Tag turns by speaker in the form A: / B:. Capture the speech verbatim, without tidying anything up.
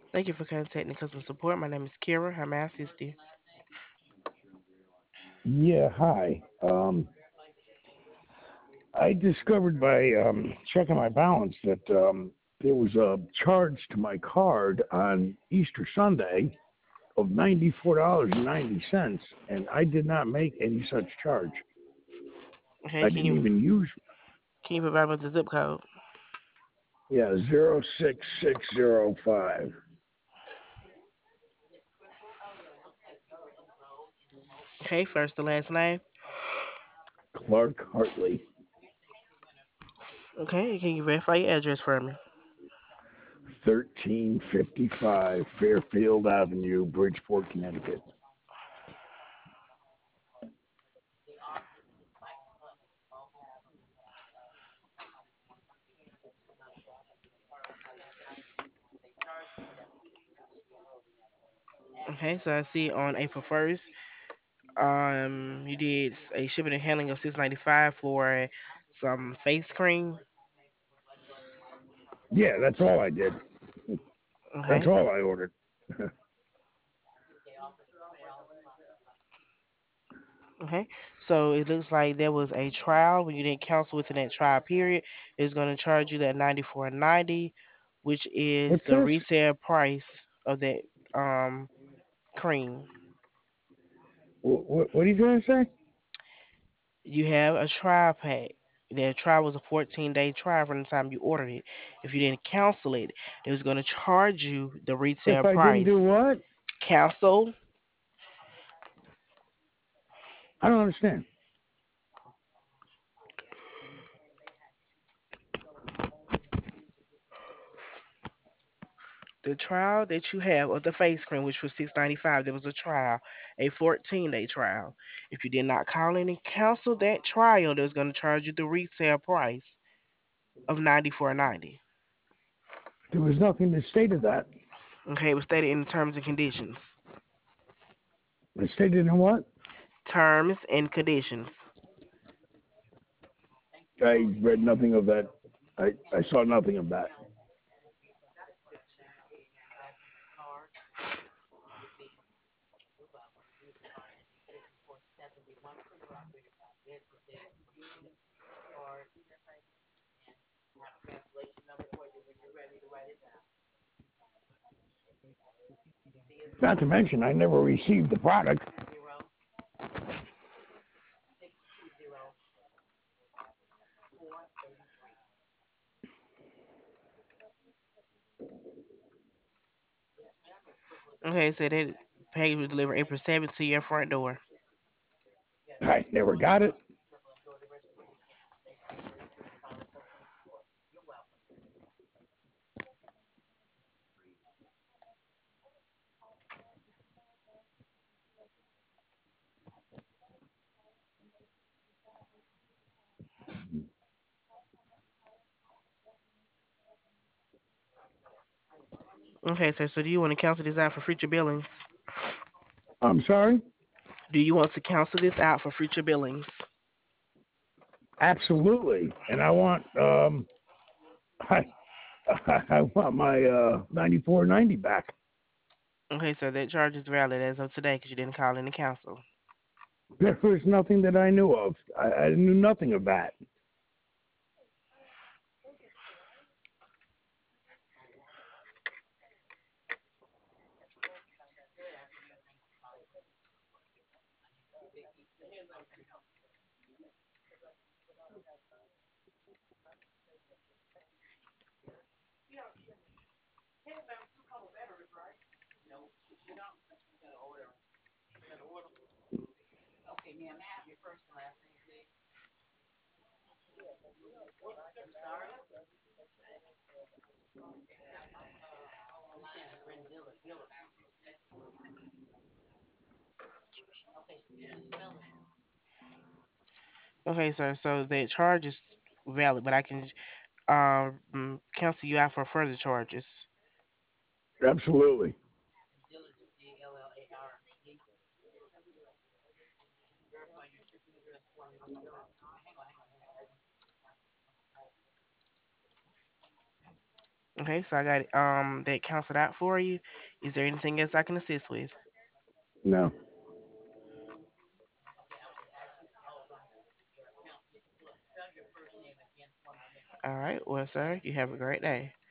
A: Thank you for contacting customer support. My name is Kira. How may I assist you?
B: Yeah, hi. Um, I discovered by um, checking my balance that um, there was a charge to my card on Easter Sunday of ninety-four dollars and ninety cents, and I did not make any such charge.
A: Okay,
B: I
A: can
B: didn't
A: you
B: even use,
A: can you provide me with the zip code?
B: yeah, zero six six zero five.
A: Okay, first the last name.
B: Clark Hartley,
A: Okay, can you verify your address for me?
B: thirteen fifty-five Fairfield Avenue, Bridgeport, Connecticut.
A: Okay, so I see on April first, um, you did a shipping and handling of six ninety five for some face cream.
B: Yeah, that's all I did. That's
A: Okay,
B: all I ordered.
A: okay. So it looks like there was a trial when you didn't cancel within that trial period. It's going to charge you that ninety four ninety, which is
B: What's
A: the
B: this?
A: retail price of that um cream.
B: What, what, what are you going to say?
A: You have a trial pack. The trial was a fourteen day trial from the time you ordered it. If you didn't cancel it, it was going to charge you the
B: If
A: retail
B: I didn't
A: price.
B: do what?
A: Cancel.
B: I don't understand.
A: The trial that you have of the face cream, which was six ninety five, there was a trial, a fourteen day trial. If you did not call in and cancel that trial, they was going to charge you the retail price of ninety four ninety.
B: There was nothing that stated that.
A: Okay, it was stated in the terms and conditions.
B: It stated in what?
A: Terms and conditions.
B: I read nothing of that. I, I saw nothing of that. Not to mention, I never received the product.
A: Okay, so that package was delivered April seventh to your front door.
B: I never got it.
A: Okay, sir. So do you want to cancel this out for future billings?
B: I'm sorry?
A: Do you want to cancel this out for future billings?
B: Absolutely. And I want um I I want my uh ninety-four ninety back.
A: Okay, so that charge is valid as of today because you didn't call in to cancel.
B: There was nothing that I knew of. I, I knew nothing of that.
A: Okay, sir. So that charge is valid, but I can um mm, cancel you out for further charges.
B: Absolutely.
A: Okay, so I got um that canceled out for you. Is there anything else I can assist with?
B: No.
A: All right, well, sir, you have a great day.